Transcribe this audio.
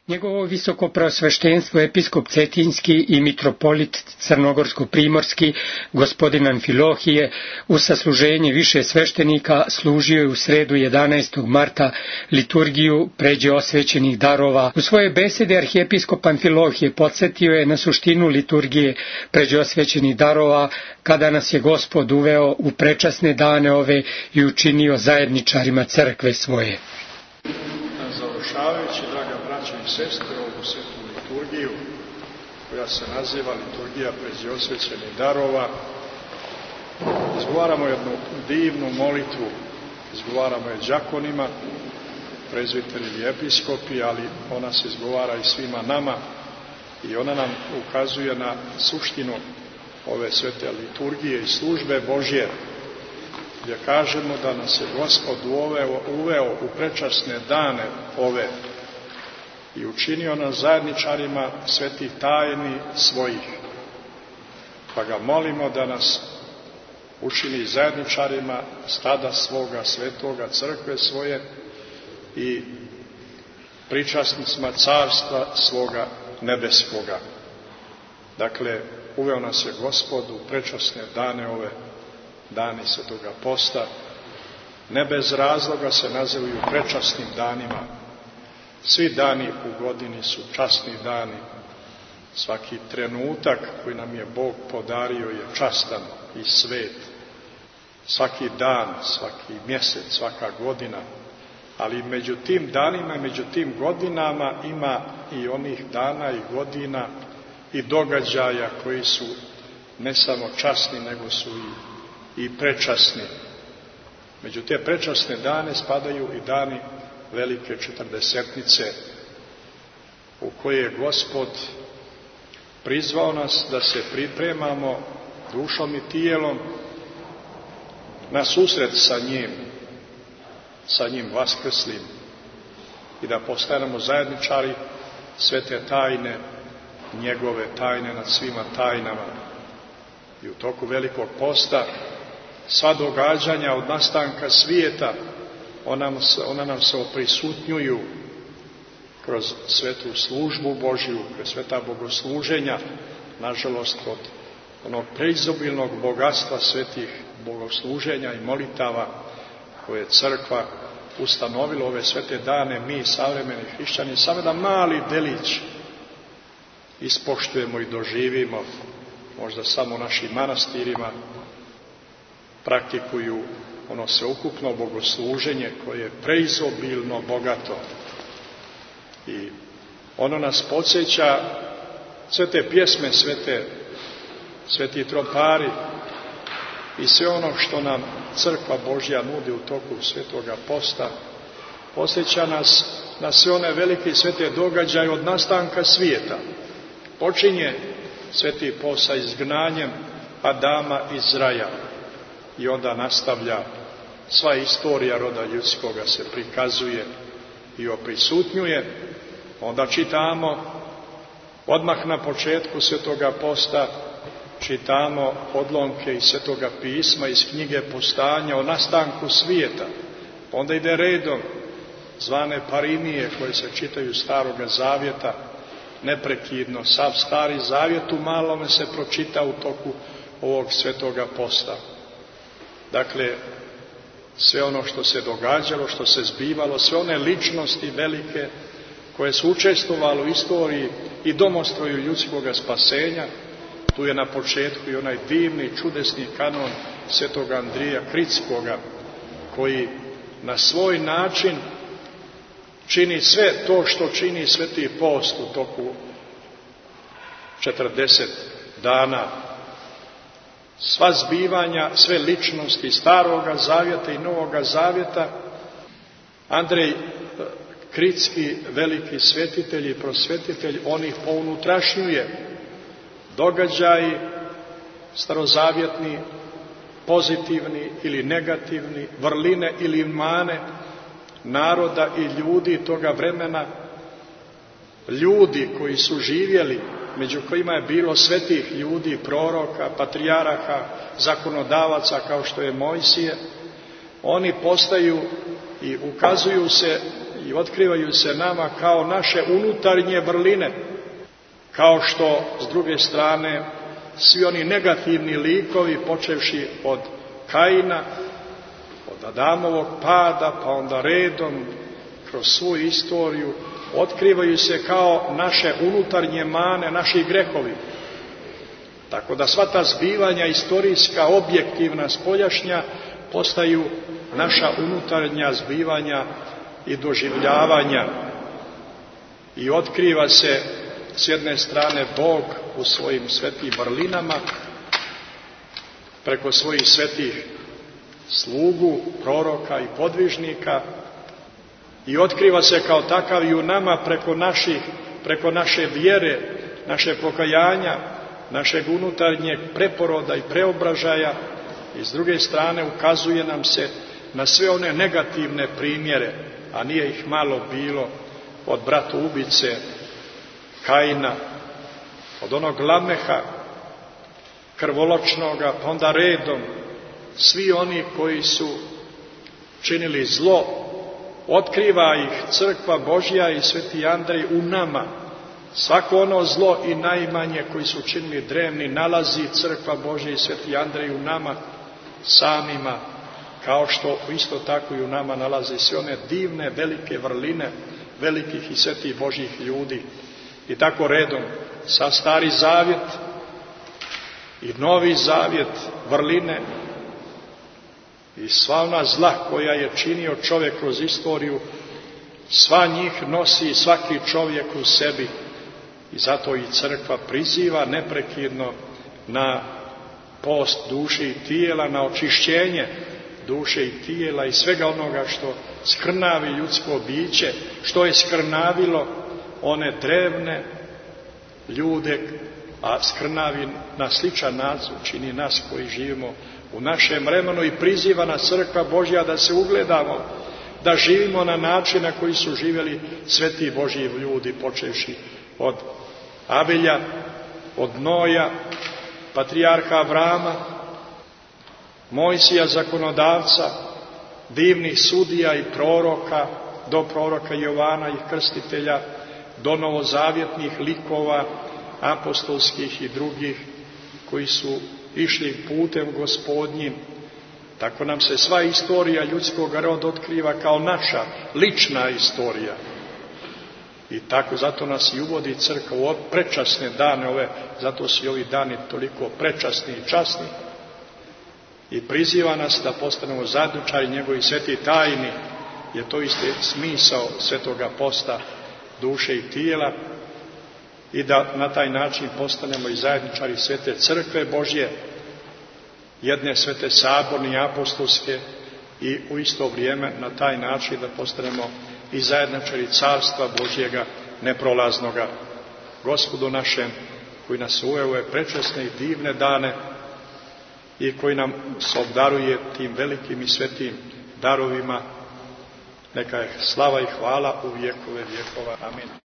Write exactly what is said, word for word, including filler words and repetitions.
Njegovo visoko preosveštenstvo episkop Cetinjski i mitropolit Crnogorsko-primorski gospodin Amfilohije u sasluženje više sveštenika služio je u sredu jedanaestog marta liturgiju pređe osvećenih darova. U svoje besede arhijepiskop Amfilohije podsjetio je na suštinu liturgije pređe osvećenih darova kada nas je Gospod uveo u prečasne dane ove i učinio zajedničarima crkve svoje. Završavajući, draga braćo i sestre, ovu svetu liturgiju, koja se naziva liturgija pređe osvećenih darova, izgovaramo jednu divnu molitvu, izgovaramo je đakonima, prezbiteri i episkopi, ali ona se izgovara i svima nama i ona nam ukazuje na suštinu ove svete liturgije i službe Božje, gdje kažemo da nas je Gospod uveo, uveo u prečasne dane ove i učinio nas zajedničarima svetih tajni svojih. Pa ga molimo da nas učini zajedničarima stada svoga svetoga, crkve svoje i pričasnicima carstva svoga nebeskoga. Dakle, uveo nas je Gospod u prečasne dane ove, dani svetoga posta. Ne bez razloga se nazivaju prečasnim danima. Svi dani u godini su časni dani. Svaki trenutak koji nam je Bog podario je častan i svet. Svaki dan, svaki mjesec, svaka godina. Ali među tim danima i među tim godinama ima i onih dana i godina i događaja koji su ne samo časni, nego su i, i prečasni. Među te prečasne dane spadaju i dani velike četrdesetnice, u koje je Gospod prizvao nas da se pripremamo dušom i tijelom na susret sa njim, sa njim vaskrslim i da postanemo zajedničari svete tajne, njegove tajne nad svima tajnama. I u toku velikog posta sva događanja od nastanka svijeta, ona nam se, ona nam se oprisutnjuju kroz svetu službu Božju, kroz sveta bogosluženja, nažalost od onog preizobilnog bogatstva svetih bogosluženja i molitava koje je crkva ustanovila ove svete dane, mi savremeni hrišćani samo da mali delić ispoštujemo i doživimo, možda samo u našim manastirima praktikuju ono sveukupno bogosluženje koje je preizobilno bogato. I ono nas podsjeća, sve te pjesme, svete, sveti tropari i sve ono što nam crkva Božja nudi u toku svetoga posta, podsjeća nas na sve one velike i svete događaje od nastanka svijeta. Počinje sveti post sa izgnanjem Adama iz raja i onda nastavlja sva istorija roda ljudskoga se prikazuje i oprisutnjuje. Onda čitamo odmah na početku svetoga posta, čitamo odlomke iz svetoga pisma, iz knjige Postanja o nastanku svijeta. Onda ide redom zvane parinije koje se čitaju Staroga zavjeta neprekidno. Sav Stari zavjet u malome se pročita u toku ovog svetoga posta. Dakle, sve ono što se događalo, što se zbivalo, sve one ličnosti velike koje su učestvovali u istoriji i domostroju ljudskoga spasenja. Tu je na početku i onaj divni, čudesni kanon svetoga Andrija Kritskoga, koji na svoj način čini sve to što čini sveti post u toku četrdeset dana. Sva zbivanja, sve ličnosti Staroga zavjeta i Novoga zavjeta. Andrej Kritski, veliki svetitelj i prosvetitelj, on ih pounutrašnjuje. Događaji starozavjetni, pozitivni ili negativni, vrline ili mane naroda i ljudi toga vremena, ljudi koji su živjeli, među kojima je bilo svetih ljudi, proroka, patrijaraha, zakonodavaca kao što je Mojsije, oni postaju i ukazuju se i otkrivaju se nama kao naše unutarnje vrline, kao što s druge strane svi oni negativni likovi, počevši od Kaina, od Adamovog pada, pa onda redom kroz svu istoriju, otkrivaju se kao naše unutarnje mane, naši grehovi. Tako da sva ta zbivanja istorijska, objektivna, spoljašnja, postaju naša unutarnja zbivanja i doživljavanja. I otkriva se s jedne strane Bog u svojim svetim vrlinama, preko svojih svetih slugu, proroka i podvižnika, i otkriva se kao takav i u nama preko naših, preko naše vjere, naše pokajanja, našeg unutarnjeg preporoda i preobražaja, i s druge strane ukazuje nam se na sve one negativne primjere, a nije ih malo bilo, od brata ubice Kaina, od onog Lameha krvoločnoga, pa onda redom svi oni koji su činili zlo. Otkriva ih crkva Božja i sveti Andrej u nama. Svako ono zlo i najmanje koji su činili drevni nalazi crkva Božja i sveti Andrej u nama samima, kao što isto tako i u nama nalaze sve one divne, velike vrline velikih i svetih Božjih ljudi. I tako redom, sa Stari Zavjet i Novi Zavjet, vrline i sva ona zla koja je činio čovjek kroz istoriju, sva njih nosi svaki čovjek u sebi. I zato i crkva priziva neprekidno na post duše i tijela, na očišćenje duše i tijela i svega onoga što skrnavi ljudsko biće, što je skrnavilo one drevne ljude, a skrnavi na sličan način čini nas koji živimo u našem vremenu, i priziva nas crkva Božja da se ugledamo, da živimo na način na koji su živjeli sveti Božji ljudi, počevši od Abelja, od Noja, patrijarha Avrama, Mojsija zakonodavca, divnih sudija i proroka, do proroka Jovana i Krstitelja, do novozavjetnih likova, apostolskih i drugih, koji su išli putem Gospodnjim. Tako nam se sva istorija ljudskog roda otkriva kao naša lična istorija. I tako zato nas i uvodi crkva u prečasne dane ove, zato su i ovi dani toliko prečasni i časni, i priziva nas da postanemo zajedničari njegovih svetih tajni, jer to isto smisao svetoga posta duše i tijela, i da na taj način postanemo i zajedničari svete crkve Božje, jedne svete saborne i apostolske, i u isto vrijeme na taj način da postanemo i zajedničari carstva Božjega neprolaznoga. Gospodu našem, koji nas uveo u ove prečasne i divne dane i koji nam se obdaruje tim velikim i svetim darovima, neka je slava i hvala u vjekove vjekova. Amin.